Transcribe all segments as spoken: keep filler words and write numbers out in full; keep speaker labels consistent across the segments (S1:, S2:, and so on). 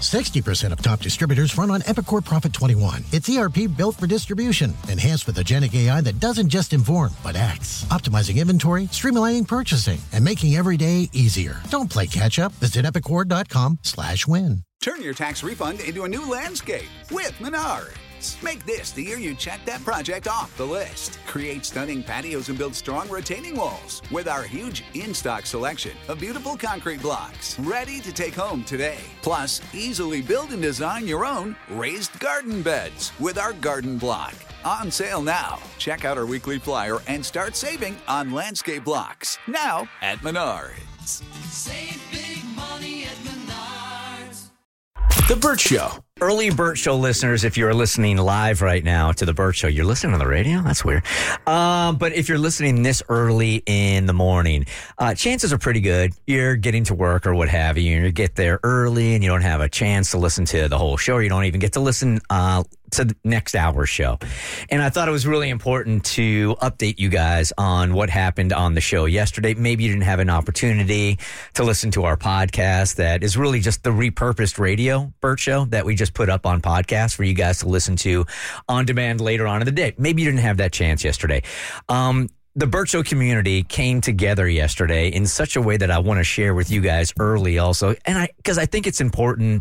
S1: sixty percent of top distributors run on Epicor Prophet twenty-one. It's E R P built for distribution, enhanced with agentic A I that doesn't just inform, but acts. Optimizing inventory, streamlining purchasing, and making every day easier. Don't play catch-up. Visit epicor.com slash win.
S2: Turn your tax refund into a new landscape with Menards. Make this the year you check that project off the list. Create stunning patios and build strong retaining walls with our huge in-stock selection of beautiful concrete blocks ready to take home today. Plus, easily build and design your own raised garden beds with our garden block. On sale now. Check out our weekly flyer and start saving on landscape blocks. Now at Menards.
S3: Save big money at Menards.
S4: The Burt Show.
S5: Early Burt Show listeners, if you're listening live right now to The Burt Show, you're listening on the radio? That's weird. Uh, but if you're listening this early in the morning, uh, chances are pretty good you're getting to work or what have you, and you get there early and you don't have a chance to listen to the whole show, or you don't even get to listen uh, to the next hour's show. And I thought it was really important to update you guys on what happened on the show yesterday. Maybe you didn't have an opportunity to listen to our podcast that is really just the repurposed radio Burt Show that we just put up on podcast for you guys to listen to on demand later on in the day. Maybe you didn't have that chance yesterday. Um, the Burt Show community came together yesterday in such a way that I want to share with you guys early also. And I, because I think it's important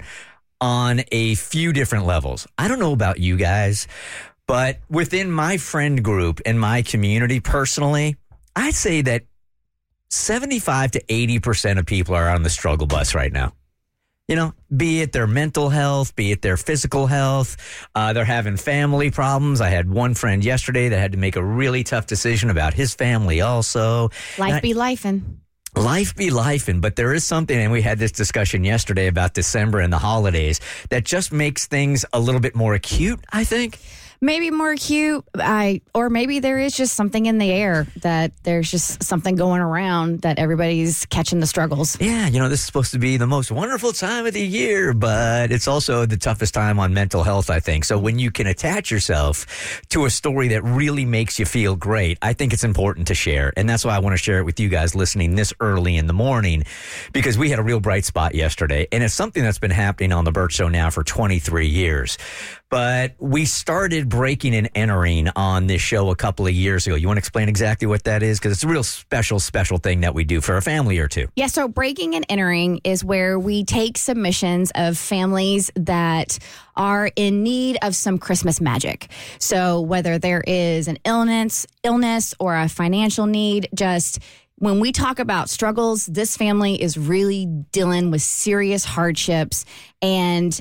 S5: on a few different levels. I don't know about you guys, but within my friend group and my community personally, I'd say that seventy-five to eighty percent of people are on the struggle bus right now. You know, be it their mental health, be it their physical health, uh, they're having family problems. I had one friend yesterday that had to make a really tough decision about his family also.
S6: Life be lifing.
S5: Life be lifing, but there is something, and we had this discussion yesterday about December and the holidays, that just makes things a little bit more acute, I think.
S6: Maybe more acute, I or maybe there is just something in the air that there's just something going around that everybody's catching the struggles.
S5: Yeah, you know, this is supposed to be the most wonderful time of the year, but it's also the toughest time on mental health, I think. So when you can attach yourself to a story that really makes you feel great, I think it's important to share. And that's why I want to share it with you guys listening this early in the morning, because we had a real bright spot yesterday. And it's something that's been happening on the Burt Show now for twenty-three years. But we started breaking and entering on this show a couple of years ago. You want to explain exactly what that is? Because it's a real special, special thing that we do for a family or two.
S6: Yeah, so breaking and entering is where we take submissions of families that are in need of some Christmas magic. So whether there is an illness, illness or a financial need, just when we talk about struggles, this family is really dealing with serious hardships. And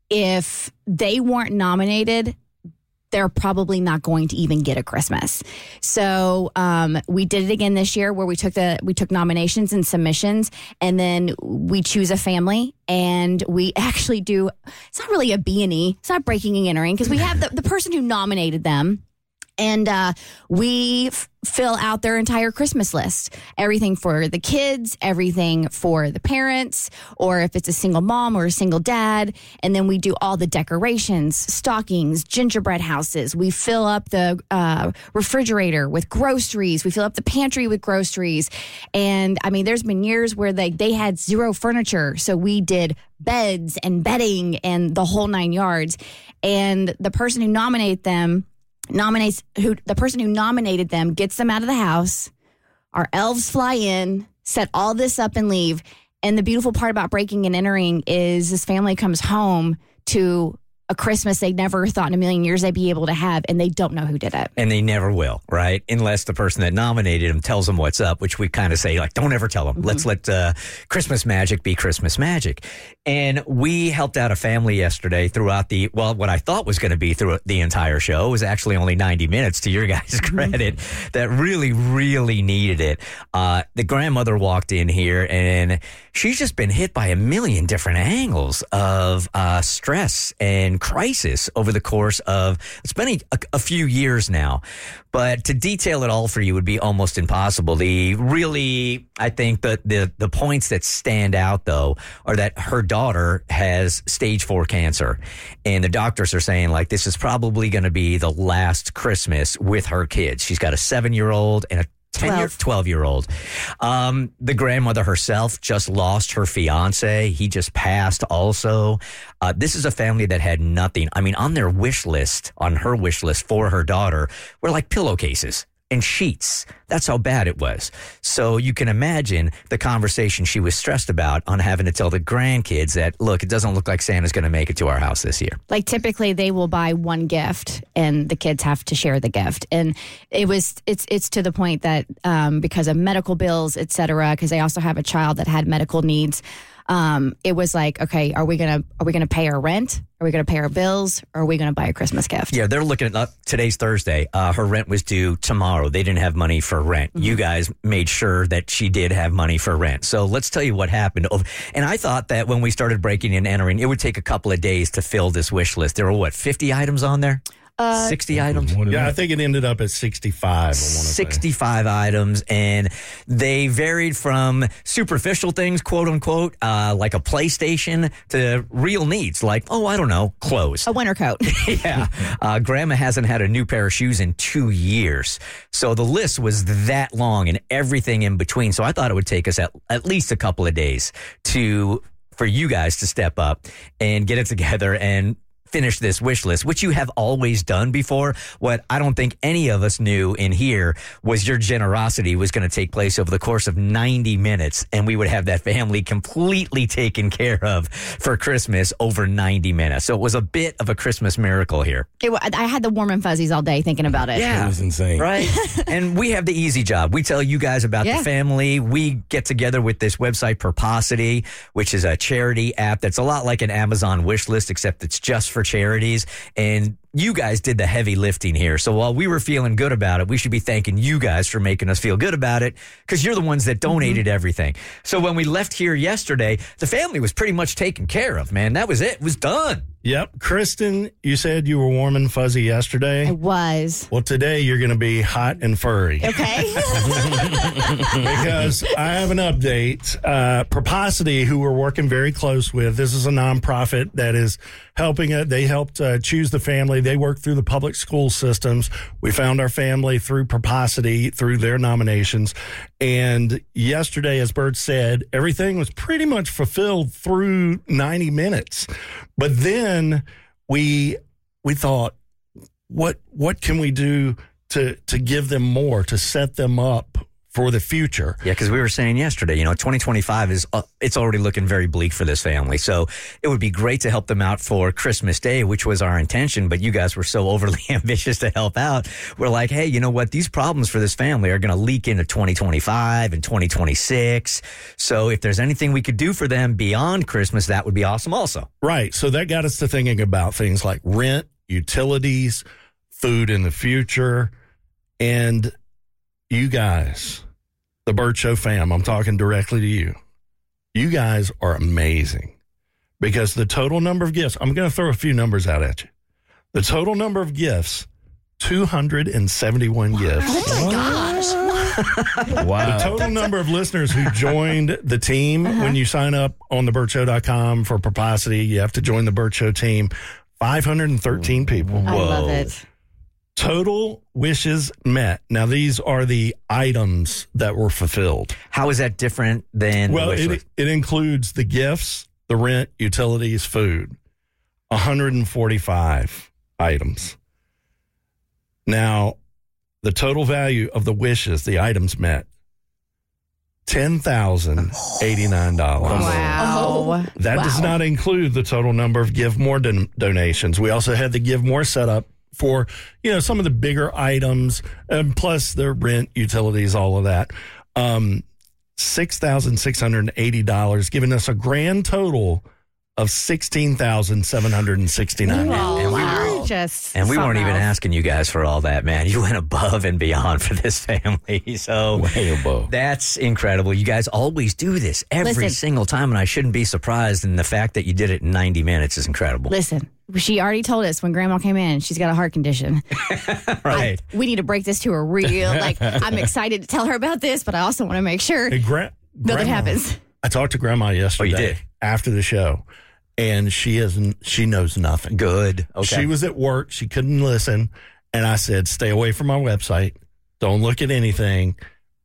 S6: if they weren't nominated, they're probably not going to even get a Christmas. So um, we did it again this year where we took the we took nominations and submissions, and then we choose a family, and we actually do, it's not really a B and E, it's not breaking and entering, because we have the, the person who nominated them, and uh, we f- fill out their entire Christmas list. Everything for the kids, everything for the parents, or if it's a single mom or a single dad. And then we do all the decorations, stockings, gingerbread houses. We fill up the uh, refrigerator with groceries. We fill up the pantry with groceries. And I mean, there's been years where they, they had zero furniture. So we did beds and bedding and the whole nine yards. And the person who nominated them nominates who the person who nominated them gets them out of the house. Our elves fly in, set all this up, and leave. And the beautiful part about breaking and entering is this family comes home to a Christmas they never thought in a million years they'd be able to have, and they don't know who did it.
S5: And they never will, right? Unless the person that nominated him tells them what's up, which we kind of say, like, don't ever tell them. Mm-hmm. Let's let uh, Christmas magic be Christmas magic. And we helped out a family yesterday throughout the, well, what I thought was going to be through the entire show was actually only ninety minutes, to your guys' credit, mm-hmm. that really, really needed it. Uh, the grandmother walked in here, and she's just been hit by a million different angles of uh, stress and crisis over the course of, it's been a, a few years now, but to detail it all for you would be almost impossible. The really, I think that the, the points that stand out, though, are that her daughter has stage four cancer, and the doctors are saying, like, this is probably going to be the last Christmas with her kids. She's got a seven-year-old and a ten year,
S6: twelve.
S5: twelve year old. Um, the grandmother herself just lost her fiance. He just passed also. Uh, this is a family that had nothing. I mean, on their wish list, on her wish list for her daughter, were like pillowcases and sheets. That's how bad it was. So you can imagine the conversation she was stressed about on having to tell the grandkids that, look, it doesn't look like Santa's going to make it to our house this year.
S6: Like typically they will buy one gift and the kids have to share the gift. And it was, it's, it's to the point that um, because of medical bills, et cetera, because they also have a child that had medical needs. Um, it was like, okay, are we going to, are we going to pay our rent? Are we going to pay our bills? Or are we going to buy a Christmas gift?
S5: Yeah, they're looking at, uh, today's Thursday. Uh, her rent was due tomorrow. They didn't have money for rent. Mm-hmm. You guys made sure that she did have money for rent. So let's tell you what happened. Oh, and I thought that when we started breaking and entering, it would take a couple of days to fill this wish list. There were what, fifty items on there?
S6: Uh,
S5: sixty items?
S7: Yeah, I think it ended up at sixty-five. I wanna say.
S5: sixty-five items, and they varied from superficial things, quote unquote, uh, like a PlayStation, to real needs, like, oh, I don't know, clothes.
S6: A winter coat.
S5: Yeah. Uh, grandma hasn't had a new pair of shoes in two years. So the list was that long and everything in between. So I thought it would take us at, at least a couple of days to for you guys to step up and get it together and finish this wish list, which you have always done before. What I don't think any of us knew in here was your generosity was going to take place over the course of ninety minutes, and we would have that family completely taken care of for Christmas over ninety minutes. So it was a bit of a Christmas miracle here.
S6: It, wa- I had the warm and fuzzies all day thinking about it.
S7: It was insane.
S5: Right? And we have the easy job. We tell you guys about
S6: Yeah.
S5: the family. We get together with this website, Purposity, which is a charity app that's a lot like an Amazon wish list, except it's just for charities. And you guys did the heavy lifting here. So while we were feeling good about it, we should be thanking you guys for making us feel good about it, because you're the ones that donated
S6: Mm-hmm.
S5: everything. So when we left here yesterday, the family was pretty much taken care of, man. That was it. It was done.
S7: Yep. Kristen, you said you were warm and fuzzy yesterday.
S6: I was.
S7: Well, today you're going to be hot and furry.
S6: Okay.
S7: Because I have an update. Uh, Purposity, who we're working very close with, this is a nonprofit that is helping it. They helped uh, choose the family. They work through the public school systems. We found our family through Purposity, through their nominations. And yesterday, as Bert said, everything was pretty much fulfilled through ninety minutes. But then we we thought, what what can we do to to give them more, to set them up for the future?
S5: Yeah, because we were saying yesterday, you know, twenty twenty-five is, uh, it's already looking very bleak for this family. So it would be great to help them out for Christmas Day, which was our intention, but you guys were so overly ambitious to help out. We're like, hey, you know what? These problems for this family are going to leak into twenty twenty-five and twenty twenty-six. So if there's anything we could do for them beyond Christmas, that would be awesome also.
S7: Right. So that got us to thinking about things like rent, utilities, food in the future, and you guys, the Bert Show fam, I'm talking directly to you. You guys are amazing, because the total number of gifts, I'm going to throw a few numbers out at you. The total number of gifts, two hundred seventy-one gifts.
S6: Oh my gosh.
S7: Wow. The total number of listeners who joined the team,
S6: Uh-huh.
S7: when you sign up on the bert show dot com for Purposity, you have to join the Bert Show team, five hundred thirteen people.
S6: I love it.
S7: Total wishes met. Now, these are the items that were fulfilled.
S5: How is that different than the
S7: Well,
S5: wish
S7: it,
S5: list?
S7: it includes the gifts, the rent, utilities, food. one hundred forty-five items. Now, the total value of the wishes, the items met, ten thousand eighty-nine dollars.
S6: Wow.
S7: That does
S6: Wow.
S7: not include the total number of Give More don- donations. We also had the Give More set up for, you know, some of the bigger items, and plus the rent, utilities, all of that. Um, six thousand six hundred eighty dollars, giving us a grand total of sixteen thousand seven hundred sixty-nine dollars.
S6: Oh, wow. Just
S5: And we weren't
S6: something
S5: even
S6: else.
S5: asking you guys for all that, man. You went above and beyond for this family. So
S7: Way above.
S5: that's incredible. You guys always do this every
S6: Listen.
S5: single time, and I shouldn't be surprised. And the fact that you did it in ninety minutes is incredible.
S6: Listen, she already told us when Grandma came in, she's got a heart condition.
S5: Right.
S6: I- we need to break this to her real. Like, I'm excited to tell her about this, but I also want to make sure
S7: Hey, gra-
S6: nothing
S7: Grandma-
S6: happens.
S7: I talked to Grandma yesterday
S5: Oh, did?
S7: after the show, and she isn't. She knows nothing.
S5: Good. Okay.
S7: She was at work. She couldn't listen. And I said, stay away from our website. Don't look at anything.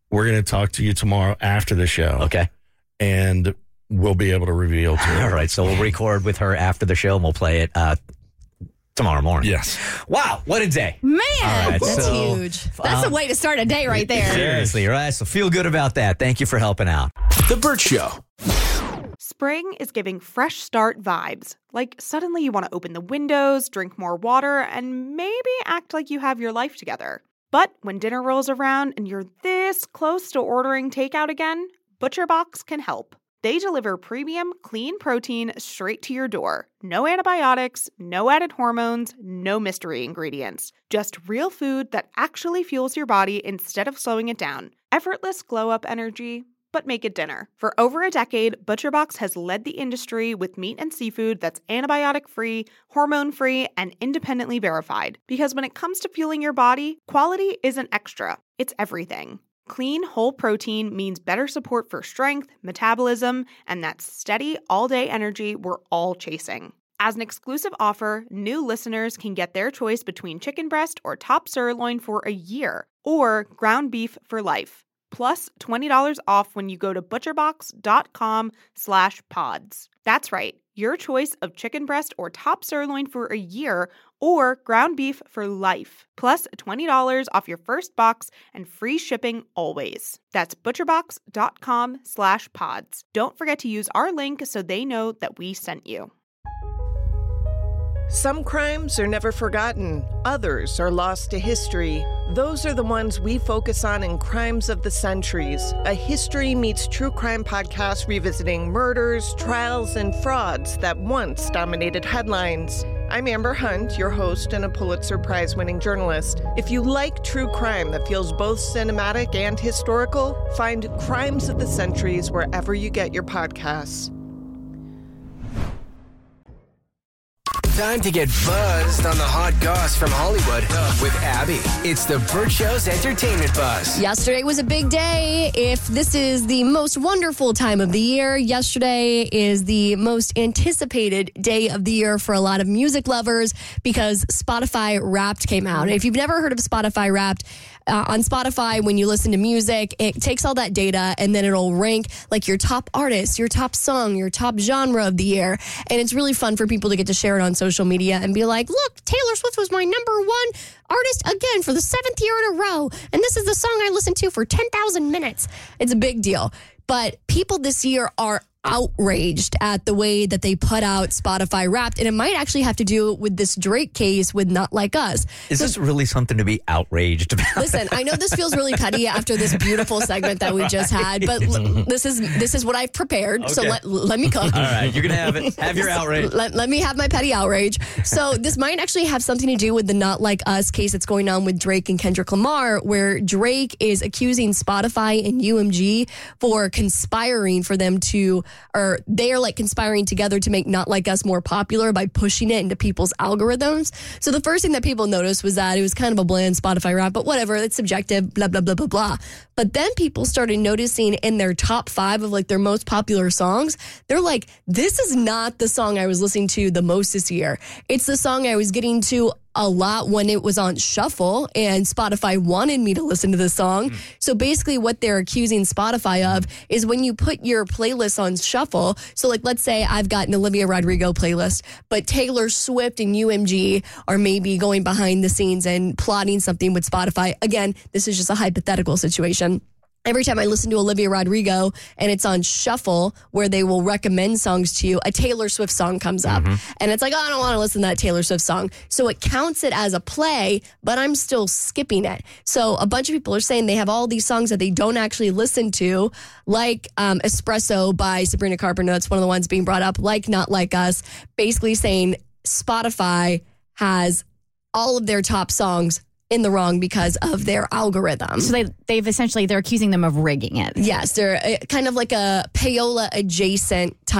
S7: We're going to talk to you tomorrow after the show.
S5: Okay.
S7: And we'll be able to reveal to her.
S5: All right. So we'll record with her after the show and we'll play it uh, tomorrow morning.
S7: Yes.
S5: Wow. What a day.
S6: Man,
S5: All right,
S6: that's
S5: so,
S6: huge. That's
S5: um,
S6: a way to start a day right there.
S5: Seriously, right? So feel good about that. Thank you for helping out.
S4: The Burt Show.
S8: Spring is giving fresh start vibes. Like suddenly you want to open the windows, drink more water, and maybe act like you have your life together. But when dinner rolls around and you're this close to ordering takeout again, ButcherBox can help. They deliver premium, clean protein straight to your door. No antibiotics, no added hormones, no mystery ingredients. Just real food that actually fuels your body instead of slowing it down. Effortless glow-up energy, but make it dinner. For over a decade, ButcherBox has led the industry with meat and seafood that's antibiotic-free, hormone-free, and independently verified. Because when it comes to fueling your body, quality isn't extra, it's everything. Clean, whole protein means better support for strength, metabolism, and that steady, all-day energy we're all chasing. As an exclusive offer, new listeners can get their choice between chicken breast or top sirloin for a year, or ground beef for life. Plus twenty dollars off when you go to butcherbox.com slash pods. That's right, your choice of chicken breast or top sirloin for a year or ground beef for life. Plus twenty dollars off your first box and free shipping always. That's butcherbox.com slash pods. Don't forget to use our link so they know that we sent you.
S9: Some crimes are never forgotten. Others are lost to history. Those are the ones we focus on in Crimes of the Centuries, a history meets true crime podcast revisiting murders, trials, and frauds that once dominated headlines. I'm Amber Hunt, your host and a Pulitzer Prize-winning journalist. If you like true crime that feels both cinematic and historical, find Crimes of the Centuries wherever you get your podcasts.
S4: Time to get buzzed on the hot goss from Hollywood with Abby. It's the Burt Show's Entertainment Buzz.
S10: Yesterday was a big day. If this is the most wonderful time of the year, yesterday is the most anticipated day of the year for a lot of music lovers because Spotify Wrapped came out. And if you've never heard of Spotify Wrapped, Uh, on Spotify, when you listen to music, it takes all that data and then it'll rank like your top artist, your top song, your top genre of the year. And it's really fun for people to get to share it on social media and be like, look, Taylor Swift was my number one artist again for the seventh year in a row. And this is the song I listened to for ten thousand minutes. It's a big deal. But people this year are outraged at the way that they put out Spotify Wrapped, and it might actually have to do with this Drake case with Not Like Us.
S5: Is
S10: so,
S5: this really something to be outraged about?
S10: Listen, I know this feels really petty after this beautiful segment that we just had, but l- this is this is what I've prepared. Okay. So let let me cook.
S5: All right, you're gonna have it. Have your outrage.
S10: Let, let me have my petty outrage. So this might actually have something to do with the Not Like Us case that's going on with Drake and Kendrick Lamar, where Drake is accusing Spotify and U M G for conspiring for them to. Or they are like conspiring together to make Not Like Us more popular by pushing it into people's algorithms. So the first thing that people noticed was that it was kind of a bland Spotify rap, but whatever, it's subjective, blah, blah, blah, blah, blah. But then people started noticing in their top five of like their most popular songs, they're like, this is not the song I was listening to the most this year. It's the song I was getting to a lot when it was on shuffle and Spotify wanted me to listen to this song. Mm. So basically what they're accusing Spotify of is when you put your playlist on shuffle. So like, let's say I've got an Olivia Rodrigo playlist, but Taylor Swift and U M G are maybe going behind the scenes and plotting something with Spotify. Again, this is just a hypothetical situation. Every time I listen to Olivia Rodrigo and it's on shuffle where they will recommend songs to you, a Taylor Swift song comes up. Mm-hmm. And it's like, oh, I don't want to listen to that Taylor Swift song. So it counts it as a play, but I'm still skipping it. So a bunch of people are saying they have all these songs that they don't actually listen to, like um, Espresso by Sabrina Carpenter. That's one of the ones being brought up, like Not Like Us, basically saying Spotify has all of their top songs in the wrong because of their algorithm.
S6: So they, they've essentially, they're accusing them of rigging it.
S10: Yes, they're kind of like a payola adjacent type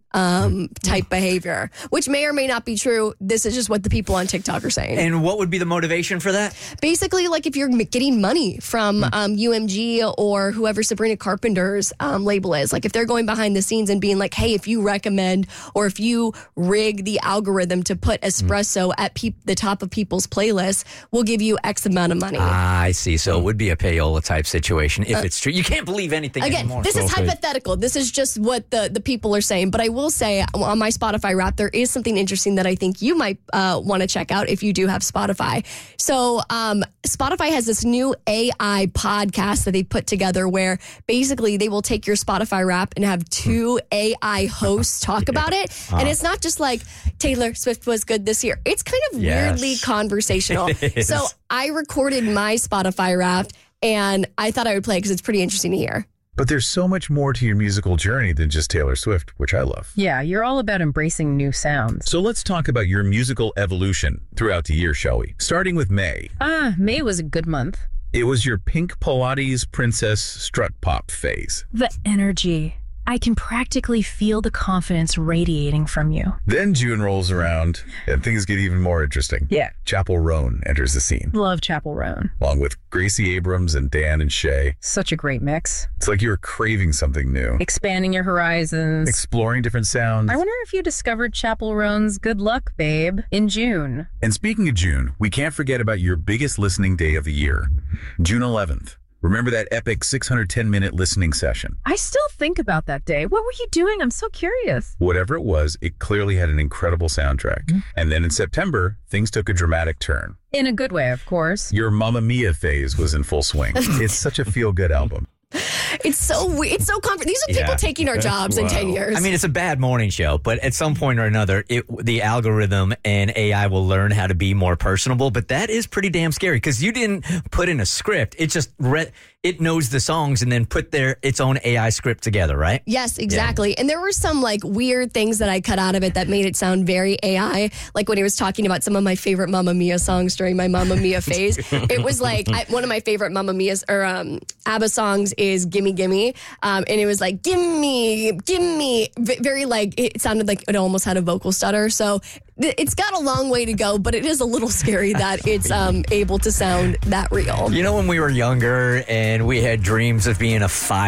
S10: um, type behavior, which may or may not be true. This is just what the people on TikTok are saying.
S5: And what would be the motivation for that?
S10: Basically, like if you're getting money from um, U M G or whoever Sabrina Carpenter's um, label is, like if they're going behind the scenes and being like, hey, if you recommend or if you rig the algorithm to put espresso at pe- the top of people's playlists, we'll give you X amount of money.
S5: Ah, I see. So it would be a payola type situation if uh, it's true. You can't believe anything
S10: again,
S5: anymore.
S10: This is hypothetical. This is just what the, the people are saying. But I will say on my Spotify Wrap, there is something interesting that I think you might uh, want to check out if you do have Spotify. So um, Spotify has this new A I podcast that they put together where basically they will take your Spotify Wrap and have two A I hosts talk yeah. about it. Uh. And it's not just like Taylor Swift was good this year. It's kind of yes. weirdly conversational. So I recorded my Spotify Wrapped and I thought I would play it because it's pretty interesting to hear.
S11: But there's so much more to your musical journey than just Taylor Swift, which I love.
S12: Yeah, you're all about embracing new sounds.
S11: So let's talk about your musical evolution throughout the year, shall we? Starting with May.
S12: Ah, May was a good month.
S11: It was your Pink Pilates Princess strut pop phase.
S12: The energy. I can practically feel the confidence radiating from you.
S11: Then June rolls around and things get even more interesting.
S12: Yeah.
S11: Chappell Roan enters the scene.
S12: Love Chappell Roan.
S11: Along with Gracie Abrams and Dan and Shay.
S12: Such a great mix.
S11: It's like you were craving something new.
S12: Expanding your horizons.
S11: Exploring different sounds.
S12: I wonder if you discovered Chappell Roan's Good Luck, Babe in June.
S11: And speaking of June, we can't forget about your biggest listening day of the year, June eleventh. Remember that epic six hundred ten minute listening session?
S12: I still think about that day. What were you doing? I'm so curious.
S11: Whatever it was, it clearly had an incredible soundtrack. Mm-hmm. And then in September, things took a dramatic turn.
S12: In a good way, of course.
S11: Your Mamma Mia phase was in full swing. It's such a feel-good album.
S10: It's so weird. It's so comforting. These are people yeah. taking our jobs wow. in ten years.
S5: I mean, it's a bad morning show, but at some point or another, it, the algorithm and A I will learn how to be more personable. But that is pretty damn scary because you didn't put in a script. It just read. It knows the songs and then put their its own A I script together, right?
S10: Yes, exactly. Yeah. And there were some like weird things that I cut out of it that made it sound very A I. Like when he was talking about some of my favorite Mamma Mia songs during my Mamma Mia phase. It was like I, one of my favorite Mamma Mia's or um, ABBA songs is Gimme Gimme. Um, and it was like, gimme, gimme. V- very like, it sounded like it almost had a vocal stutter. So it's got a long way to go, but it is a little scary that it's um, able to sound that real.
S5: You know, when we were younger and we had dreams of being a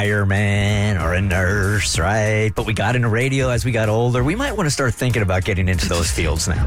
S5: fireman or a nurse, right? But we got into radio as we got older. We might want to start thinking about getting into those fields now.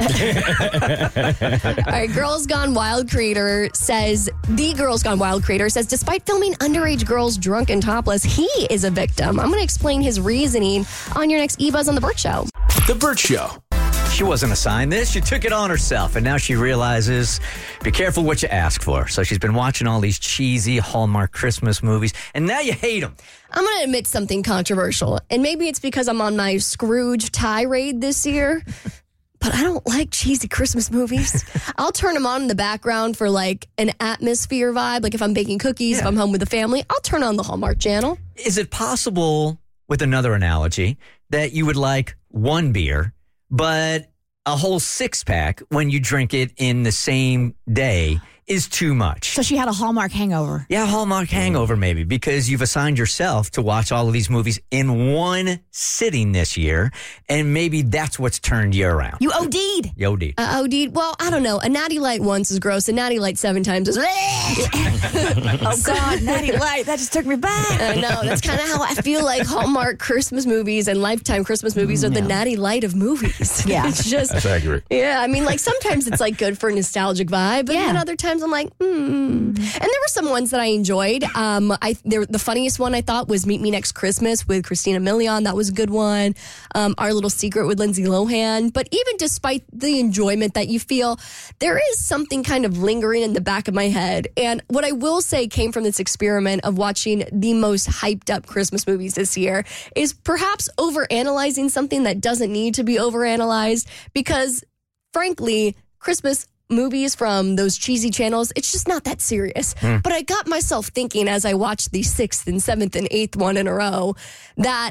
S10: All right, Girls Gone Wild creator says, the Girls Gone Wild creator says, despite filming underage girls drunk and topless, he is a victim. I'm going to explain his reasoning on your next E-Buzz on The Burt Show.
S4: The Burt Show.
S5: She wasn't assigned this. She took it on herself. And now she realizes, be careful what you ask for. So she's been watching all these cheesy Hallmark Christmas movies. And now you hate them.
S10: I'm going to admit something controversial. And maybe it's because I'm on my Scrooge tirade this year. But I don't like cheesy Christmas movies. I'll turn them on in the background for like an atmosphere vibe. Like if I'm baking cookies, yeah. if I'm home with the family, I'll turn on the Hallmark Channel.
S5: Is it possible, with another analogy, that you would like one beer, but a whole six pack when you drink it in the same day is too much?
S6: So she had a Hallmark hangover.
S5: Yeah, Hallmark hangover maybe, because you've assigned yourself to watch all of these movies in one sitting this year, and maybe that's what's turned you around.
S6: You O D'd.
S5: You O D'd.
S10: Uh, O D'd. Well, I don't know. A Natty Light once is gross. A Natty Light seven times is...
S6: Oh, God, Natty Light. That just took me back.
S10: I know. That's kind of how I feel like Hallmark Christmas movies and Lifetime Christmas movies are
S6: no.
S10: the Natty Light of movies.
S6: Yeah.
S10: It's just...
S11: That's accurate.
S10: Yeah, I mean, like, sometimes it's, like, good for a nostalgic vibe, but
S6: yeah.
S10: then other times I'm like, hmm. And there were some ones that I enjoyed. Um, I there, the funniest one I thought was Meet Me Next Christmas with Christina Milian. That was a good one. Um, Our Little Secret with Lindsay Lohan. But even despite the enjoyment that you feel, there is something kind of lingering in the back of my head. And what I will say came from this experiment of watching the most hyped up Christmas movies this year is perhaps overanalyzing something that doesn't need to be overanalyzed, because frankly, Christmas movies from those cheesy channels, it's just not that serious. Mm. But I got myself thinking as I watched the sixth and seventh and eighth one in a row that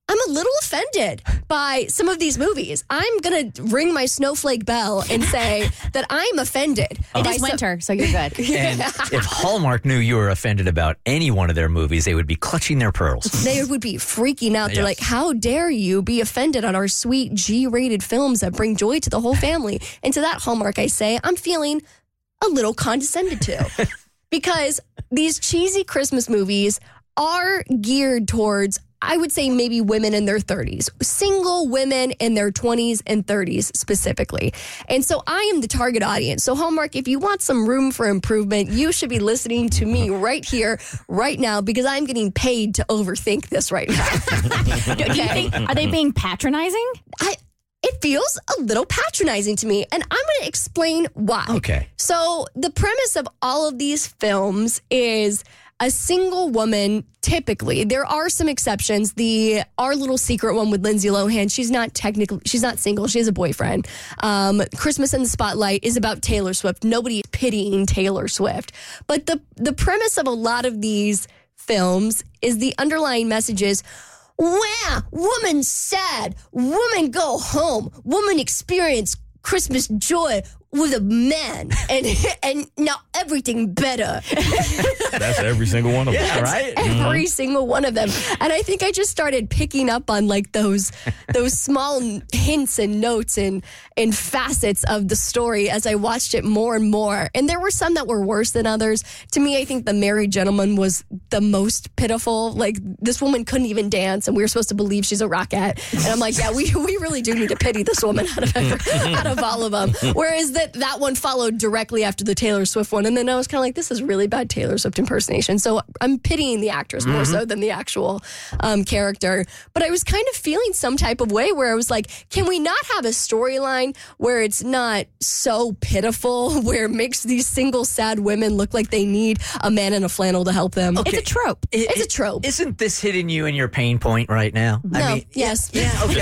S10: I'm a little offended by some of these movies. I'm going to ring my snowflake bell and say that I'm offended.
S6: It
S10: by
S6: is
S10: some-
S6: winter, so you're good.
S5: And if Hallmark knew you were offended about any one of their movies, they would be clutching their pearls.
S10: They would be freaking out. They're
S5: Yes.
S10: like, how dare you be offended on our sweet G-rated films that bring joy to the whole family? And to that Hallmark, I say, I'm feeling a little condescended to. Because these cheesy Christmas movies are geared towards, I would say, maybe women in their thirties, single women in their twenties and thirties specifically. And so I am the target audience. So Hallmark, if you want some room for improvement, you should be listening to me right here, right now, because I'm getting paid to overthink this right now.
S6: Do, do you think, are they being patronizing?
S10: I, it feels a little patronizing to me, and I'm going to explain why.
S5: Okay.
S10: So the premise of all of these films is a single woman, typically. There are some exceptions. The Our Little Secret one with Lindsay Lohan, she's not technically, she's not single. She has a boyfriend. Um, Christmas in the Spotlight is about Taylor Swift. Nobody is pitying Taylor Swift. But the, the premise of a lot of these films is the underlying message is, wow, woman sad, woman go home, woman experience Christmas joy with a man, and and now everything better.
S13: That's every single one of them.
S5: Yeah, right?
S10: Every single one of them. And I think I just started picking up on like those those small hints and notes and and facets of the story as I watched it more and more. And there were some that were worse than others. To me, I think The Married Gentleman was the most pitiful. Like, this woman couldn't even dance, and we were supposed to believe she's a rockette. And I'm like, yeah, we we really do need to pity this woman out of every, out of all of them. Whereas that that one followed directly after the Taylor Swift one, and then I was kind of like, this is really bad Taylor Swift impersonation. So I'm pitying the actress more
S5: Mm-hmm.
S10: so than the actual um, character. But I was kind of feeling some type of way where I was like, can we not have a storyline where it's not so pitiful, where it makes these single sad women look like they need a man in a flannel to help them?
S5: Okay.
S6: It's a trope.
S5: It-
S10: It's a trope.
S5: Isn't this hitting you in your pain point right now?
S10: No,
S5: I mean,
S10: yes.
S5: Yeah, okay.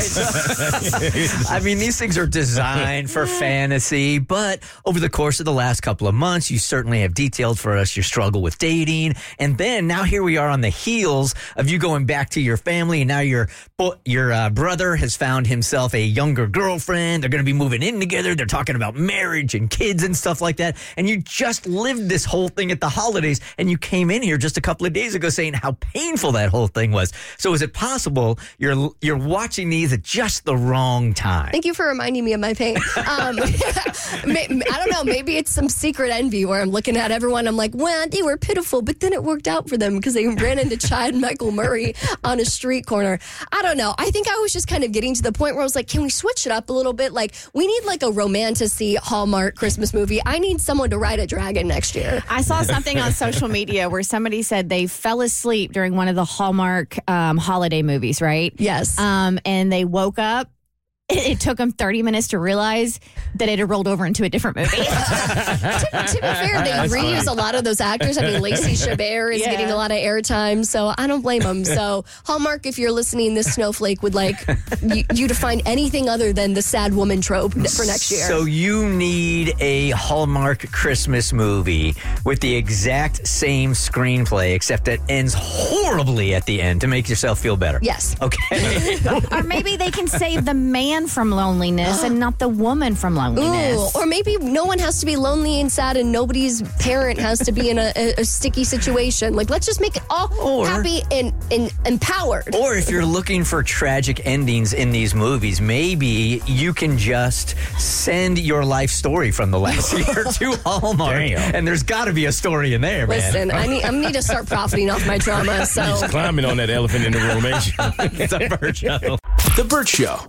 S5: So, I mean, these things are designed for fantasy, but over the course of the last couple of months, you certainly have detailed for us your struggle with dating. And then now here we are on the heels of you going back to your family, and now your your uh, brother has found himself a younger girlfriend. They're going to be moving in together. They're talking about marriage and kids and stuff like that. And you just lived this whole thing at the holidays, and you came in here just a couple of days ago saying how painful that whole thing was. So is it possible you're you're watching these at just the wrong time?
S10: Thank you for reminding me of my pain. Um, I don't know. Maybe it's some secret envy where I'm looking at everyone. I'm like, well, they were pitiful, but then it worked out for them because they ran into Chad Michael Murray on a street corner. I don't know. I think I was just kind of getting to the point where I was like, can we switch it up a little bit? Like, we need like a romantasy Hallmark Christmas movie. I need someone to ride a dragon next year.
S6: I saw something on social media where somebody said they fell asleep during one of the Hallmark um, holiday movies, right?
S10: Yes.
S6: Um, and they woke up. It, it took them thirty minutes to realize that it had rolled over into a different movie.
S10: to, to be fair, they
S13: That's
S10: reuse
S13: funny.
S10: a lot of those actors. I mean, Lacey Chabert is
S6: Yeah.
S10: getting a lot of airtime, so I don't blame them. So, Hallmark, if you're listening, this snowflake would like you, you to find anything other than the sad woman trope for next year.
S5: So you need a Hallmark Christmas movie with the exact same screenplay, except it ends horribly at the end to make yourself feel better.
S10: Yes.
S5: Okay.
S6: Or maybe they can save the man from loneliness and not the woman from loneliness.
S10: Ooh, or maybe no one has to be lonely and sad, and nobody's parent has to be in a, a, a sticky situation. Like, let's just make it all
S5: Or-
S10: happy and, and empowered.
S5: Or if you're looking for tragic endings in these movies, maybe you can just send your life story from the last year to Hallmark.
S13: Damn.
S5: And there's got to be a story in there, man.
S10: Listen, I need I need to start profiting off my trauma. So
S13: He's climbing on that elephant in the room, ain't you?
S5: It's a Burt Show.
S14: The Burt Show.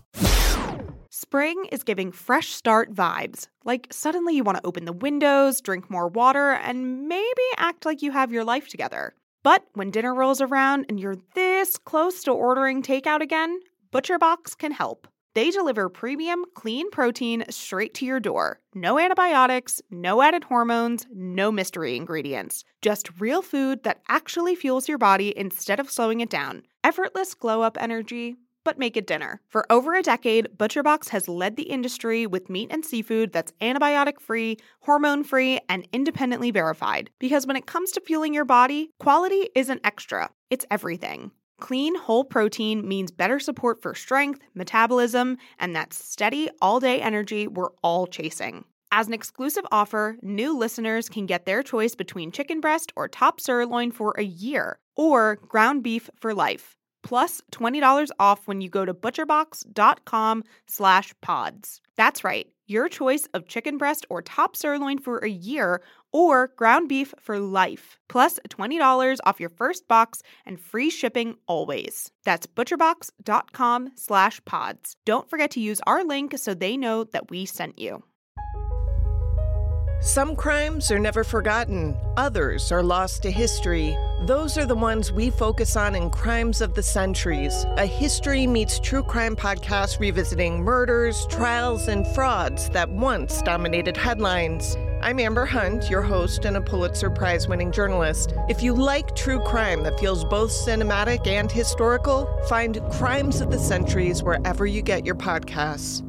S8: Spring is giving fresh start vibes. Like, suddenly you want to open the windows, drink more water, and maybe act like you have your life together. But when dinner rolls around and you're this close to ordering takeout again, ButcherBox can help. They deliver premium, clean protein straight to your door. No antibiotics, no added hormones, no mystery ingredients. Just real food that actually fuels your body instead of slowing it down. Effortless glow-up energy, but make it dinner. For over a decade, ButcherBox has led the industry with meat and seafood that's antibiotic-free, hormone-free, and independently verified. Because when it comes to fueling your body, quality isn't extra, it's everything. Clean, whole protein means better support for strength, metabolism, and that steady, all-day energy we're all chasing. As an exclusive offer, new listeners can get their choice between chicken breast or top sirloin for a year, or ground beef for life, plus twenty dollars off when you go to butcherbox.com slash pods. That's right, your choice of chicken breast or top sirloin for a year, or ground beef for life, plus twenty dollars off your first box and free shipping always. That's butcherbox.com slash pods. Don't forget to use our link so they know that we sent you.
S9: Some crimes are never forgotten. Others are lost to history. Those are the ones we focus on in Crimes of the Centuries, a history meets true crime podcast revisiting murders, trials, and frauds that once dominated headlines. I'm Amber Hunt, your host and a Pulitzer Prize-winning journalist. If you like true crime that feels both cinematic and historical, find Crimes of the Centuries wherever you get your podcasts.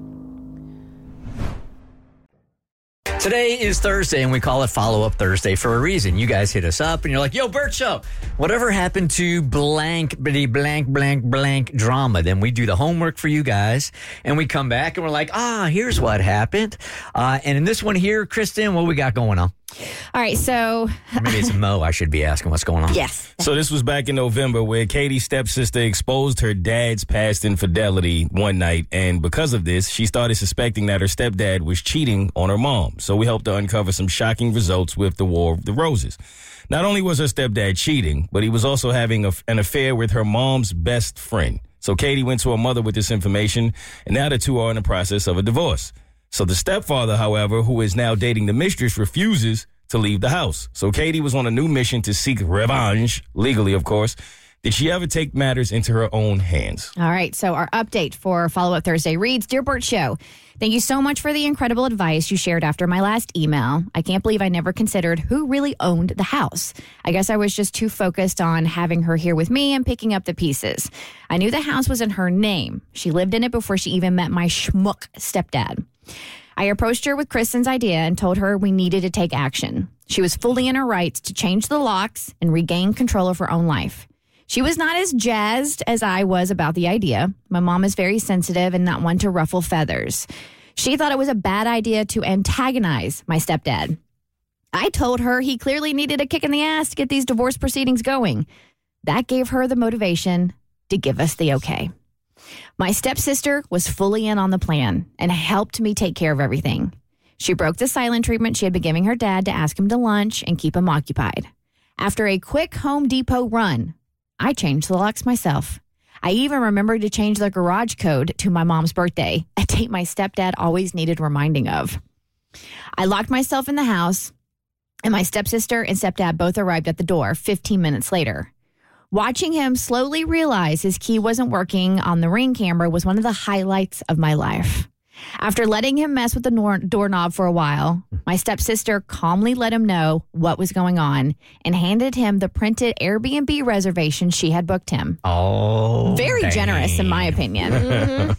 S5: Today is Thursday, and we call it Follow-Up Thursday for a reason. You guys hit us up, and you're like, yo, Bert Show, whatever happened to blank, blank, blank, blank drama? Then we do the homework for you guys, and we come back, and we're like, ah, here's what happened. Uh, and in this one here, Kristen, what we got going on?
S6: All right, so...
S5: Or maybe it's Mo I should be asking what's going on.
S6: Yes.
S13: So this was back in November where Katie's stepsister exposed her dad's past infidelity one night. And because of this, she started suspecting that her stepdad was cheating on her mom. So we helped her uncover some shocking results with the War of the Roses. Not only was her stepdad cheating, but he was also having a, an affair with her mom's best friend. So Katie went to her mother with this information, and now the two are in the process of a divorce. So the stepfather, however, who is now dating the mistress, refuses to leave the house. So Katie was on a new mission to seek revenge, legally, of course. Did she ever take matters into her own hands?
S6: All right, so our update for Follow-Up Thursday reads, Dear Bert Show, thank you so much for the incredible advice you shared after my last email. I can't believe I never considered who really owned the house. I guess I was just too focused on having her here with me and picking up the pieces. I knew the house was in her name. She lived in it before she even met my schmuck stepdad. I approached her with Kristen's idea and told her we needed to take action. She was fully in her rights to change the locks and regain control of her own life. She was not as jazzed as I was about the idea. My mom is very sensitive and not one to ruffle feathers. She thought it was a bad idea to antagonize my stepdad. I told her he clearly needed a kick in the ass to get these divorce proceedings going. That gave her the motivation to give us the okay. My stepsister was fully in on the plan and helped me take care of everything. She broke the silent treatment she had been giving her dad to ask him to lunch and keep him occupied. After a quick Home Depot run, I changed the locks myself. I even remembered to change the garage code to my mom's birthday, a date my stepdad always needed reminding of. I locked myself in the house, and my stepsister and stepdad both arrived at the door fifteen minutes later. Watching him slowly realize his key wasn't working on the Ring camera was one of the highlights of my life. After letting him mess with the nor- doorknob for a while, my stepsister calmly let him know what was going on and handed him the printed Airbnb reservation she had booked him.
S5: Oh,
S6: very
S5: dang.
S6: generous, in my opinion. Mm-hmm.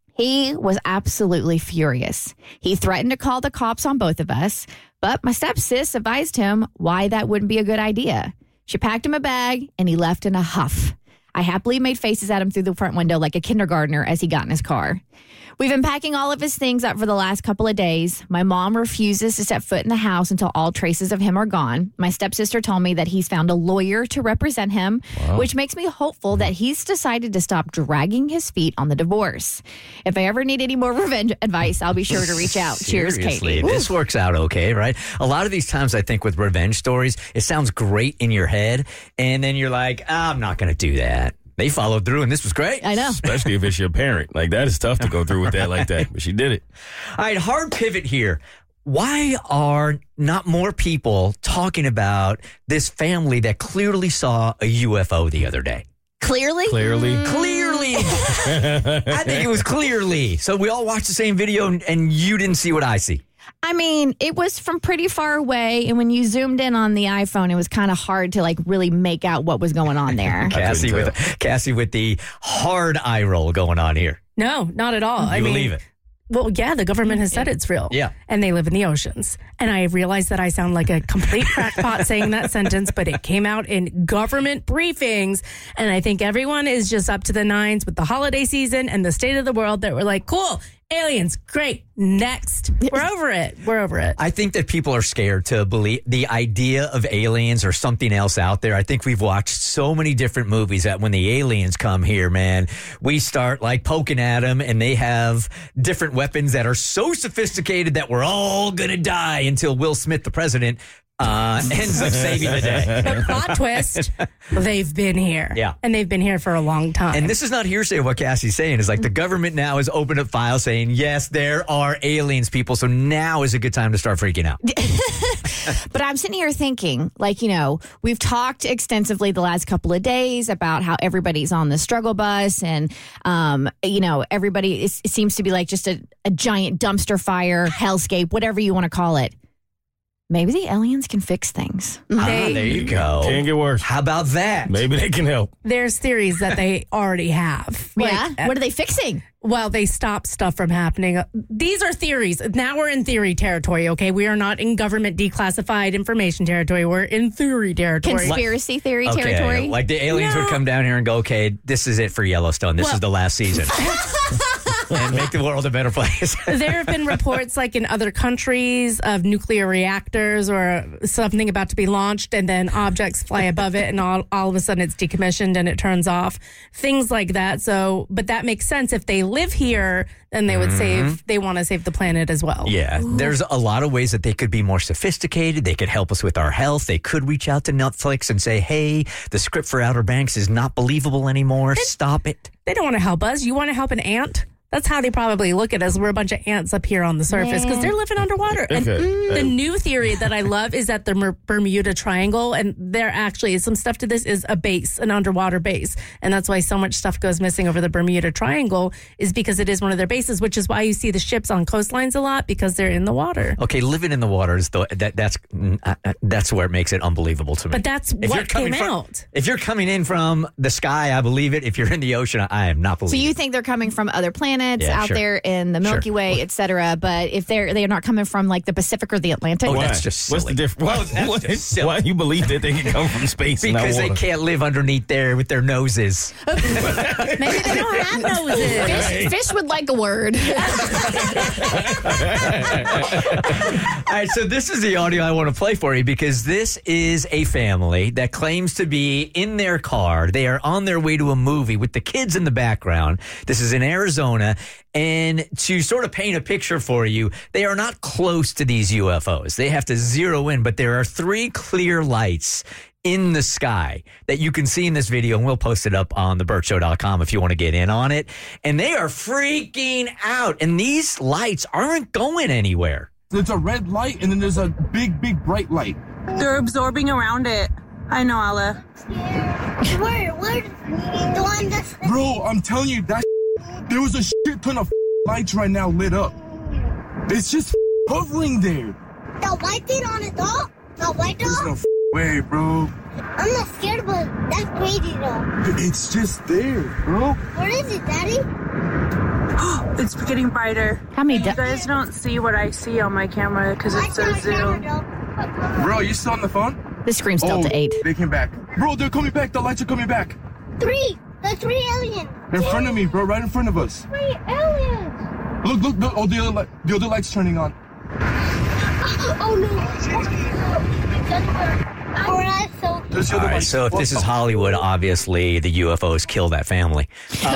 S6: He was absolutely furious. He threatened to call the cops on both of us, but my stepsis advised him why that wouldn't be a good idea. She packed him a bag, and he left in a huff. I happily made faces at him through the front window like a kindergartner as he got in his car. We've been packing all of his things up for the last couple of days. My mom refuses to set foot in the house until all traces of him are gone. My stepsister told me that he's found a lawyer to represent him, wow. which makes me hopeful that he's decided to stop dragging his feet on the divorce. If I ever need any more revenge advice, I'll be sure to reach out. Cheers,
S5: Seriously,
S6: Katie.
S5: This works out okay, right? A lot of these times I think with revenge stories, it sounds great in your head, and then you're like, oh, I'm not going to do that. They followed through, and this was great.
S6: I know.
S13: Especially if it's your parent. Like, that is tough to go through with that like that. But she did it.
S5: All right, hard pivot here. Why are not more people talking about this family that clearly saw a U F O the other day?
S6: Clearly?
S13: Clearly.
S6: Mm.
S5: Clearly. I think it was clearly. So we all watched the same video, and, and you didn't see what I see.
S6: I mean, it was from pretty far away, and when you zoomed in on the iPhone, it was kind of hard to like really make out what was going on there.
S5: Cassie with Cassie with the hard eye roll going on here.
S14: No, not at all.
S5: You
S14: I mean,
S5: believe it?
S14: Well, yeah, the government has said it's real.
S5: Yeah.
S14: And they live in the oceans. And I realize that I sound like a complete crackpot saying that sentence, but it came out in government briefings. And I think everyone is just up to the nines with the holiday season and the state of the world that we're like, cool, aliens, great, next. We're over it. We're over it.
S5: I think that people are scared to believe the idea of aliens or something else out there. I think we've watched so many different movies that when the aliens come here, man, we start like poking at them and they have different weapons that are so sophisticated that we're all going to die until Will Smith, the president, uh, ends up saving the day.
S14: The plot twist, they've been here.
S5: Yeah.
S14: And they've been here for a long time.
S5: And this is not hearsay of what Cassie's saying. It's like the government now has opened up files saying, yes, there are aliens, people. So now is a good time to start freaking out.
S6: But I'm sitting here thinking, like, you know, we've talked extensively the last couple of days about how everybody's on the struggle bus and, um, you know, everybody, is, it seems to be like just a, a giant dumpster fire, hellscape, whatever you want to call it. Maybe the aliens can fix things.
S5: Ah, there you go.
S13: Can't get worse.
S5: How about that?
S13: Maybe they can help.
S14: There's theories that they already have.
S6: Yeah? What are they fixing?
S14: Well, they stop stuff from happening. These are theories. Now we're in theory territory, okay? We are not in government declassified information territory. We're in theory territory.
S6: Conspiracy theory
S5: Okay,
S6: territory?
S5: like the aliens
S14: No.
S5: would come down here and go, okay, this is it for Yellowstone. This
S14: Well-
S5: is the last season. And make the world a better place.
S14: There have been reports like in other countries of nuclear reactors or something about to be launched and then objects fly above it and all, all of a sudden it's decommissioned and it turns off. Things like that. So, but that makes sense. If they live here, then they would
S5: Mhm.
S14: save, they want to save the planet as well.
S5: Yeah, there's a lot of ways that they could be more sophisticated. They could help us with our health. They could reach out to Netflix and say, hey, the script for Outer Banks is not believable anymore. Stop it.
S14: They don't want to help us. You want to help an ant? That's how they probably look at us. We're a bunch of ants up here on the surface because they're living underwater. And
S13: Okay.
S14: the
S13: Hey.
S14: new theory that I love is that the Mer- Bermuda Triangle, and there actually is some stuff to this, is a base, an underwater base. And that's why so much stuff goes missing over the Bermuda Triangle is because it is one of their bases, which is why you see the ships on coastlines a lot because they're in the water.
S5: Okay, living in the water is the, that that's uh, uh, that's where it makes it unbelievable to me.
S14: But that's
S5: If
S14: what
S5: you're coming
S14: came
S5: from-
S14: out.
S5: If you're coming in from the sky, I believe it. If you're in the ocean, I, I am not
S6: So
S5: believing
S6: you think they're coming from other planets
S5: Yeah,
S6: out
S5: sure.
S6: there in the Milky
S5: Sure.
S6: Way, et cetera. But if they're they're not coming from like the Pacific or the Atlantic,
S5: Oh,
S13: Why?
S5: that's just
S13: What's the
S5: silly.
S13: difference? Why,
S5: Oh, that's
S13: what-
S5: just silly.
S13: why you believe that they can come from space and not
S5: Because they
S13: water?
S5: can't live underneath there with their noses.
S14: Maybe they don't have noses.
S10: Fish, fish would like a word.
S5: All right, so this is the audio I want to play for you because this is a family that claims to be in their car. They are on their way to a movie with the kids in the background. This is in Arizona. And to sort of paint a picture for you, they are not close to these U F Os. They have to zero in, but there are three clear lights in the sky that you can see in this video, and we'll post it up on the burt show dot com if you want to get in on it. And they are freaking out, and these lights aren't going anywhere.
S15: There's a red light and then there's a big, big bright light.
S16: They're absorbing around it. I know, Ala.
S17: Where? Where? The one that's...
S15: Bro, I'm telling you, that there was a shit ton of lights right now lit up. It's just hovering there.
S17: The white thing on it, dog? The white
S15: There's
S17: dog?
S15: no way, bro.
S17: I'm not scared, but that's crazy, though.
S15: It's just there, bro.
S17: What is it, Daddy?
S16: It's getting brighter.
S6: How many?
S16: You guys don't see what I see on my camera because it's so zoom.
S15: Bro, you still on the phone?
S6: The screen's
S15: Oh,
S6: Delta eight.
S15: they came back. Bro, they're coming back. The lights are coming back.
S17: Three. The three aliens.
S15: They're in front of me, bro. Right in front of us.
S17: Three aliens.
S15: Look, look, look. Oh, the other, light, the other light's turning on.
S17: Oh, no. All right, so...
S15: There's the
S5: All
S15: other
S5: right,
S15: light.
S5: so if this is Hollywood, obviously the U F Os kill that family.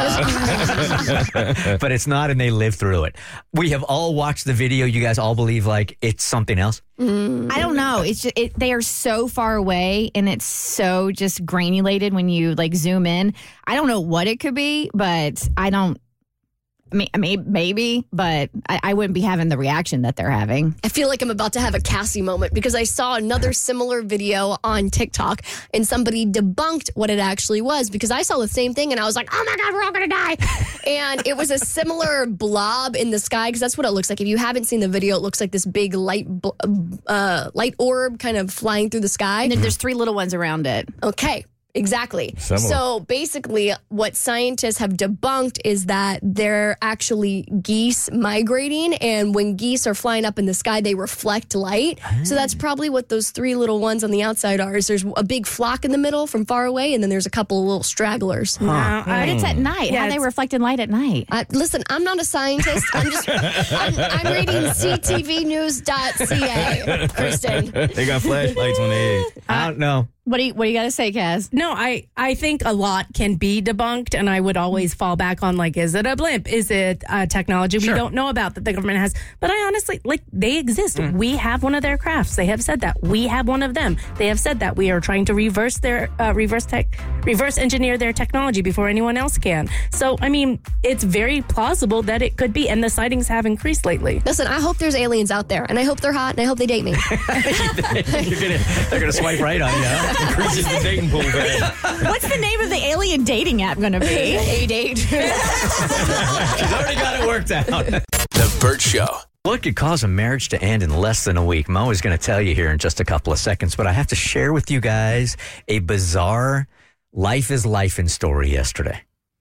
S5: Uh, but it's not, and they live through it. We have all watched the video. You guys all believe like it's something else?
S6: I don't know. It's just, it, they are so far away, and it's so just granulated when you like zoom in. I don't know what it could be, but I don't. I mean, I mean maybe, but I, I wouldn't be having the reaction that they're having.
S10: I feel like I'm about to have a Cassie moment because I saw another similar video on TikTok and somebody debunked what it actually was because I saw the same thing and I was like, oh my God, we're all going to die. And it was a similar blob in the sky because that's what it looks like. If you haven't seen the video, it looks like this big light uh, light orb kind of flying through the sky.
S6: And then there's three little ones around it.
S10: Okay. Exactly.
S13: Similar.
S10: So basically, what scientists have debunked is that they're actually geese migrating, and when geese are flying up in the sky, they reflect light. So that's probably what those three little ones on the outside are. Is there's a big flock in the middle from far away, and then there's a couple of little stragglers.
S6: No, but it's at night.
S10: Yeah,
S6: How are they
S10: it's-
S6: reflecting light at night?
S10: Uh, listen, I'm not a scientist. I'm just I'm, I'm reading c t v news dot c a, Kristen.
S13: They got flashlights on their head.
S5: I don't know.
S6: What do you What do you got to say, Kaz?
S14: No, I, I think a lot can be debunked, and I would always fall back on, like, is it a blimp? Is it a technology
S5: Sure.
S14: we don't know about that the government has? But I honestly, like, they exist.
S5: Mm.
S14: We have one of their crafts. They have said that. We have one of them. They have said that. We are trying to reverse their, uh, reverse tech, reverse engineer their technology before anyone else can. So, I mean, it's very plausible that it could be, and the sightings have increased lately.
S10: Listen, I hope there's aliens out there, and I hope they're hot, and I hope they date me.
S5: You're gonna, they're going to swipe right on you. Huh?
S13: Increases the dating pool.
S6: What's the name of the alien dating app going to be?
S10: A-date.
S5: She's already got it worked out.
S4: The Burt Show.
S5: What could cause a marriage to end in less than a week? Mo is going to tell you here in just a couple of seconds, but I have to share with you guys a bizarre life is life in story yesterday.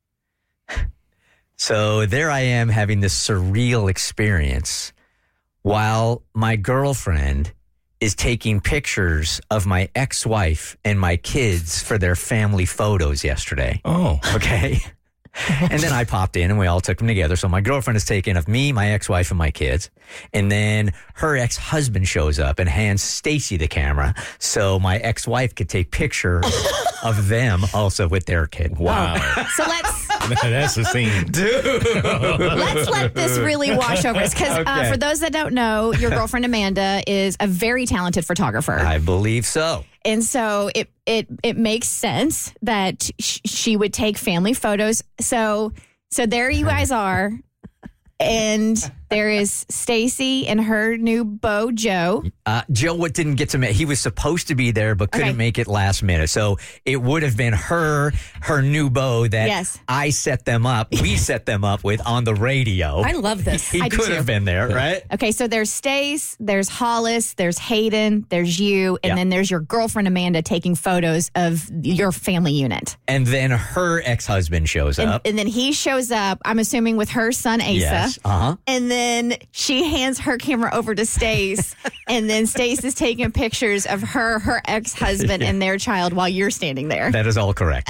S5: So there I am having this surreal experience while my girlfriend is taking pictures of my ex-wife and my kids for their family photos yesterday.
S13: Oh.
S5: Okay. And then I popped in and we all took them together. So my girlfriend is taken of me, my ex-wife, and my kids. And then her ex-husband shows up and hands Stacy the camera so my ex-wife could take pictures of them also with their kid.
S13: Wow.
S6: So let's
S13: That's a scene.
S5: Dude.
S6: let's let this really wash over us. Because uh,
S5: Okay.
S6: for those that don't know, your girlfriend Amanda is a very talented photographer.
S5: I believe so.
S6: And so it it it makes sense that sh- she would take family photos. So so there you guys are, and there is Stacy and her new beau Joe.
S5: Uh, Joe what didn't get to make, he was supposed to be there, but couldn't
S6: Okay.
S5: make it last minute. So it would have been her, her new beau that
S6: Yes.
S5: I set them up, we set them up with on the radio.
S14: I love this.
S5: He
S6: I do
S5: could
S6: too.
S5: have been there, right?
S6: Okay, so there's Stace, there's Hollis, there's Hayden, there's you, and
S5: Yeah.
S6: then there's your girlfriend Amanda taking photos of your family unit.
S5: And then her ex-husband shows
S6: And,
S5: up.
S6: and then he shows up, I'm assuming with her son Asa.
S5: Yes. Uh-huh.
S6: And then she hands her camera over to Stace, and then Stace is taking pictures of her, her ex-husband, and their child while you're standing there.
S5: That is all correct.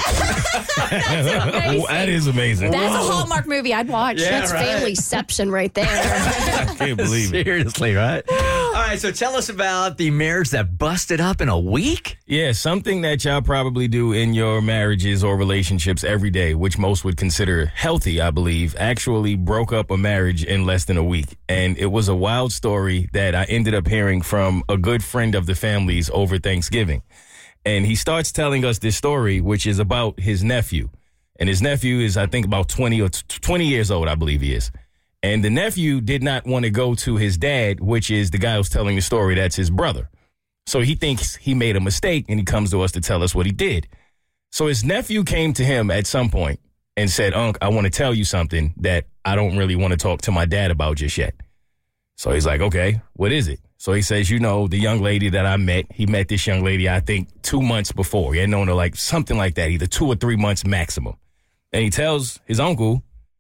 S13: That is amazing.
S6: That's a Hallmark movie I'd watch.
S5: Yeah,
S10: That's
S5: right.
S10: familyception right there.
S13: I can't believe it.
S5: Seriously, right? All right, so tell us about the marriage that busted up in a week.
S13: Yeah, something that y'all probably do in your marriages or relationships every day, which most would consider healthy, I believe, actually broke up a marriage in less than a week. And it was a wild story that I ended up hearing from a good friend of the family's over Thanksgiving. And he starts telling us this story, which is about his nephew. And his nephew is, I think, about twenty or twenty years old, I believe he is. And the nephew did not want to go to his dad, which is the guy who's telling the story. That's his brother. So he thinks he made a mistake, and he comes to us to tell us what he did. So his nephew came to him at some point and said, Unc, I want to tell you something that I don't really want to talk to my dad about just yet. So he's like, okay, what is it? So he says, you know, the young lady that I met, he met this young lady, I think, two months before. He had known her like something like that, either two or three months maximum. And he tells his uncle,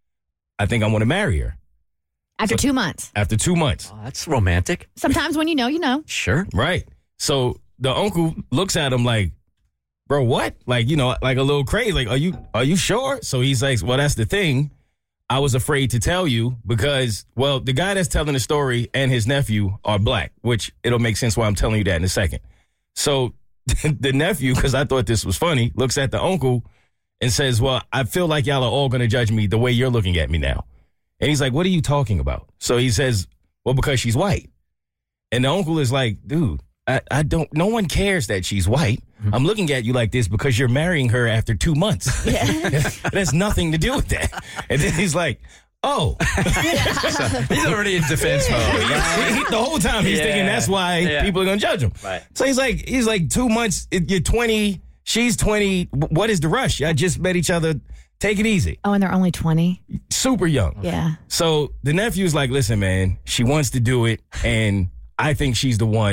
S13: I think I want to marry her.
S6: After two months.
S13: After two months.
S5: Oh, that's romantic.
S6: Sometimes when you know, you know.
S5: Sure.
S13: Right. So the uncle looks at him like, bro, what? Like, you know, like a little crazy. Like, are you are you sure? So he's like, well, that's the thing. I was afraid to tell you because, well, the guy that's telling the story and his nephew are black, which it'll make sense why I'm telling you that in a second. So the nephew, because I thought this was funny, looks at the uncle and says, well, I feel like y'all are all going to judge me the way you're looking at me now. And he's like, what are you talking about? So he says, well, because she's white. And the uncle is like, dude, I, I don't, no one cares that she's white. Mm-hmm. I'm looking at you like this because you're marrying her after two months. Yeah. It has nothing to do with that. And then he's like, oh.
S5: So he's already in defense mode.
S13: He- he- the whole time he's
S5: Yeah.
S13: thinking that's why
S5: Yeah.
S13: people are going to judge him.
S5: Right.
S13: So he's like, he's like two months, you're twenty, she's twenty. What is the rush? I just met each other. Take it easy.
S6: Oh, and they're only twenty?
S13: Super young.
S6: Yeah.
S13: So the nephew's like, listen, man, she wants to do it, and I think she's the one.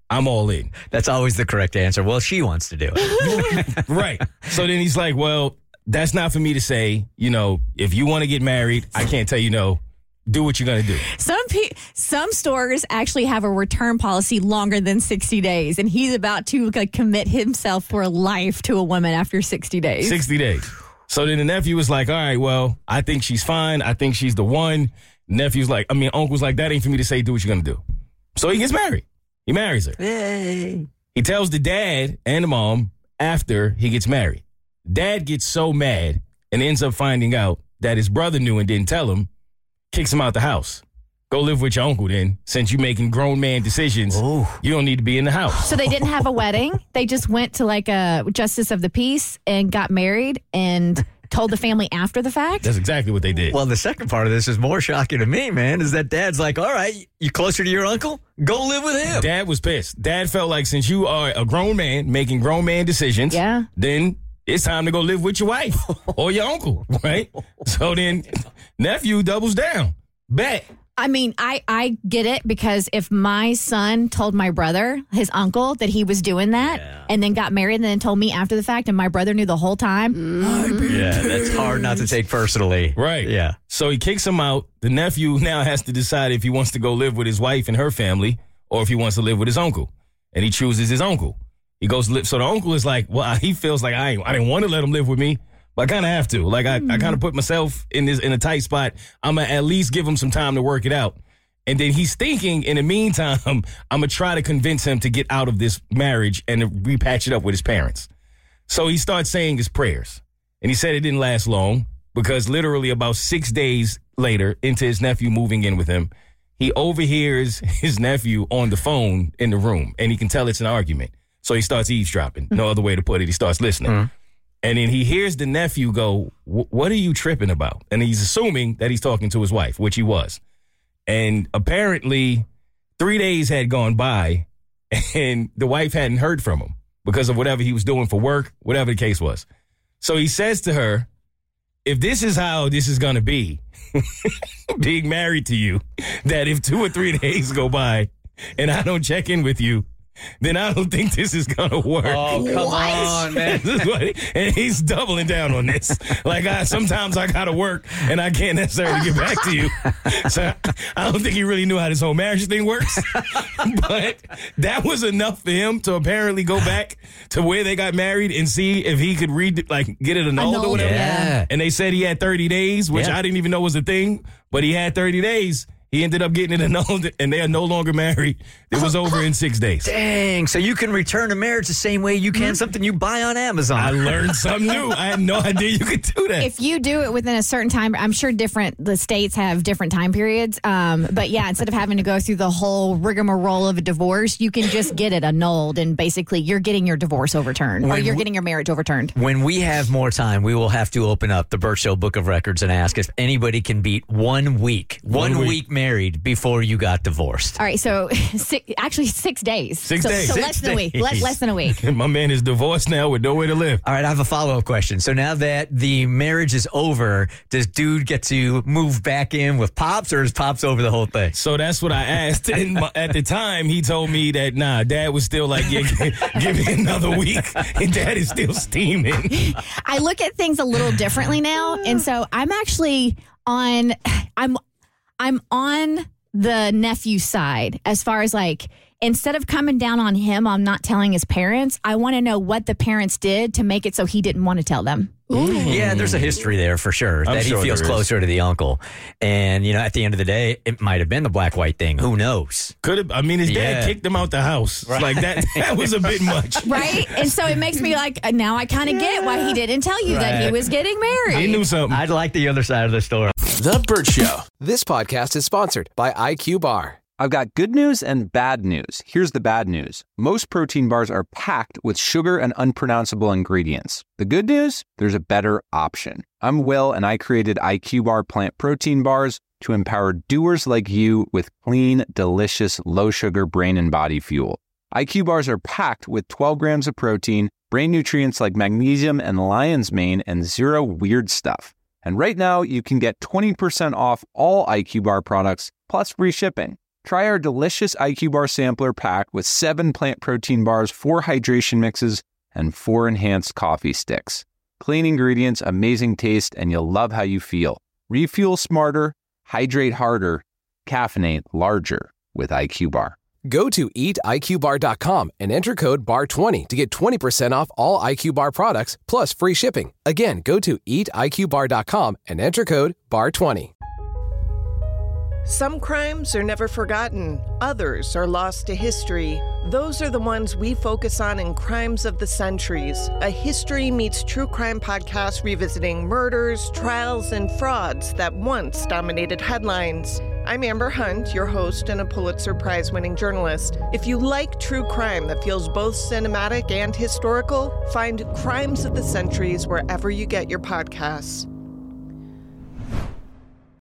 S13: I'm all in.
S5: That's always the correct answer. Well, she wants to do it.
S13: Right. So then he's like, well, that's not for me to say. You know, if you want to get married, I can't tell you no. Do what you're going to do.
S6: Some pe- some stores actually have a return policy longer than sixty days, and he's about to like, commit himself for life to a woman after sixty days.
S13: sixty days. So then the nephew was like, all right, well, I think she's fine. I think she's the one. Nephew's like, I mean, uncle's like, that ain't for me to say, do what you're going to do. So he gets married. He marries her.
S5: Yay.
S13: He tells the dad and the mom after he gets married. Dad gets so mad and ends up finding out that his brother knew and didn't tell him, kicks him out the house. Go live with your uncle then, since you're making grown man decisions. Ooh. You don't need to be in the house.
S6: So they didn't have a wedding. They just went to like a justice of the peace and got married and told the family after the fact.
S13: That's exactly what they did.
S5: Well, the second part of this is more shocking to me, man, is that dad's like, all right, you closer to your uncle? Go live with him.
S13: Dad was pissed. Dad felt like since you are a grown man making grown man decisions,
S6: yeah.
S13: then it's time to go live with your wife or your uncle, right? So then nephew doubles down. Bet.
S6: I mean, I, I get it because if my son told my brother, his uncle, that he was doing that yeah. and then got married and then told me after the fact and my brother knew the whole time.
S5: Mm. Yeah, that's hard not to take personally.
S13: Right.
S5: Yeah.
S13: So he kicks him out. The nephew now has to decide if he wants to go live with his wife and her family or if he wants to live with his uncle. And he chooses his uncle. He goes to live. So the uncle is like, well, he feels like I ain't, I didn't want to let him live with me. But I kind of have to. Like, I, mm-hmm. I kind of put myself in this in a tight spot. I'm going to at least give him some time to work it out. And then he's thinking, in the meantime, I'm going to try to convince him to get out of this marriage and to repatch it up with his parents. So he starts saying his prayers. And he said it didn't last long because literally about six days later, into his nephew moving in with him, he overhears his nephew on the phone in the room. And he can tell it's an argument. So he starts eavesdropping. Mm-hmm. No other way to put it. He starts listening. Mm-hmm. And then he hears the nephew go, what are you tripping about? And he's assuming that he's talking to his wife, which he was. And apparently three days had gone by and the wife hadn't heard from him because of whatever he was doing for work, whatever the case was. So he says to her, if this is how this is going to be, being married to you, that if two or three days go by and I don't check in with you, then I don't think this is going to work.
S5: Oh, come what? on, man.
S13: And he's doubling down on this. Like, I, sometimes I got to work, and I can't necessarily get back to you. So I don't think he really knew how this whole marriage thing works. But that was enough for him to apparently go back to where they got married and see if he could read, like, get it annulled, annulled or whatever.
S5: Yeah.
S13: And they said he had thirty days, which yeah. I didn't even know was a thing, but he had thirty days. He ended up getting it annulled, and they are no longer married. It was over in six days.
S5: Dang. So you can return a marriage the same way you can something you buy on Amazon.
S13: I learned something new. I had no idea you could do that.
S6: If you do it within a certain time, I'm sure different, the states have different time periods. Um, but yeah, instead of having to go through the whole rigmarole of a divorce, you can just get it annulled, and basically you're getting your divorce overturned, when or you're we, getting your marriage overturned.
S5: When we have more time, we will have to open up the Burt Show Book of Records and ask if anybody can beat one week, one, one week. week married before you got divorced.
S6: All right, so six, actually six days.
S13: Six
S6: so,
S13: days.
S6: So
S13: six
S6: less than
S13: days.
S6: a week. Less, less than a week.
S13: My man is divorced now with nowhere to live.
S5: All right, I have a follow-up question. So now that the marriage is over, does dude get to move back in with Pops, or is Pops over the whole thing?
S13: So that's what I asked. And my, at the time, he told me that, nah, Dad was still like, yeah, give me another week. And Dad is still steaming.
S6: I look at things a little differently now. And so I'm actually on, I'm, I'm on the nephew side as far as like, instead of coming down on him on not telling his parents, I want to know what the parents did to make it so he didn't want to tell them.
S5: Ooh. Yeah, there's a history there for sure.
S13: I'm
S5: that
S13: sure
S5: he feels closer to the uncle. And, you know, at the end of the day, it might have been the black-white thing. Who knows?
S13: Could have. I mean, his yeah. dad kicked him out the house. Right. Like, that That was a bit much.
S6: Right? And so it makes me like, now I kind of yeah. get why he didn't tell you right. that he was getting married.
S13: He knew something.
S5: I'd like the other side of the story.
S4: The Burt Show. This podcast is sponsored by I Q Bar.
S18: I've got good news and bad news. Here's the bad news. Most protein bars are packed with sugar and unpronounceable ingredients. The good news? There's a better option. I'm Will, and I created I Q Bar plant protein bars to empower doers like you with clean, delicious, low-sugar brain and body fuel. I Q Bars are packed with twelve grams of protein, brain nutrients like magnesium and lion's mane, and zero weird stuff. And right now, you can get twenty percent off all I Q Bar products, plus free shipping. Try our delicious I Q Bar sampler pack with seven plant protein bars, four hydration mixes, and four enhanced coffee sticks. Clean ingredients, amazing taste, and you'll love how you feel. Refuel smarter, hydrate harder, caffeinate larger with I Q Bar.
S19: Go to eat I Q bar dot com and enter code B A R twenty to get twenty percent off all I Q Bar products plus free shipping. Again, go to eat I Q bar dot com and enter code B A R twenty.
S9: Some crimes are never forgotten. Others are lost to history. Those are the ones we focus on in Crimes of the Centuries, a history meets true crime podcast revisiting murders, trials, and frauds that once dominated headlines. I'm Amber Hunt, your host and a Pulitzer Prize-winning journalist. If you like true crime that feels both cinematic and historical, find Crimes of the Centuries wherever you get your podcasts.